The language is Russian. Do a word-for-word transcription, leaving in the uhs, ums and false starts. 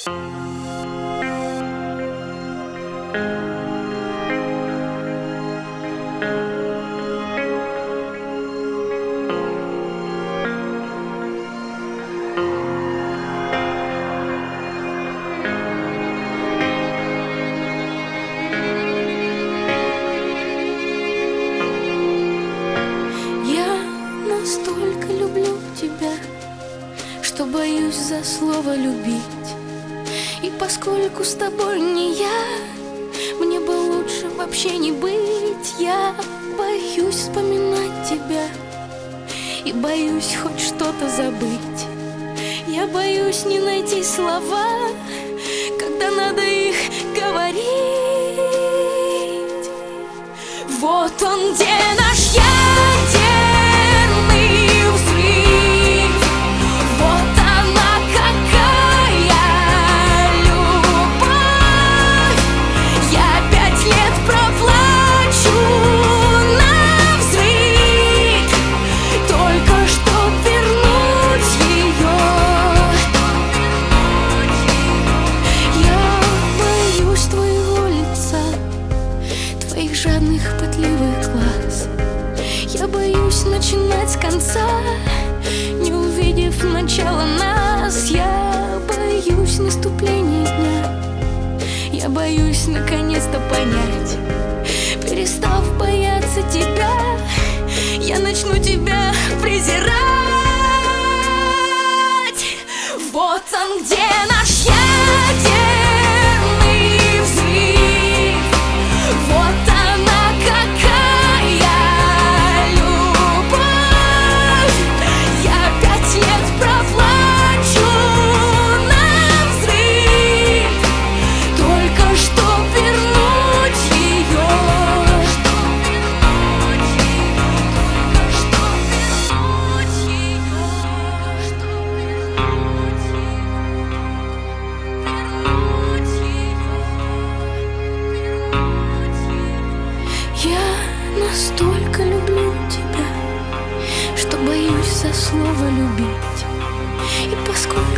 Настолько люблю тебя, что боюсь за слово любить. И поскольку с тобой не я, мне бы лучше вообще не быть. Я боюсь вспоминать тебя и боюсь хоть что-то забыть. Я боюсь не найти слова, когда надо их говорить. Вот он, где наш ядерный взрыв. Вот она, какая любовь. Я пять лет проплачу навзрыд, только чтоб вернуть ее. Я боюсь твоего лица, твоих жадных, пытливых глаз. Я боюсь начинать с конца, не увидев начала нас. Я боюсь наступления дня, я боюсь наконец-то понять. Перестав бояться тебя, я начну тебя презирать. Вот он, где наш ядерный взрыв. Вот она, какая любовь. Я пять лет проплачу навзрыд, только чтоб вернуть ее. Я настолько люблю тебя, что боюсь за слово любить. И поскольку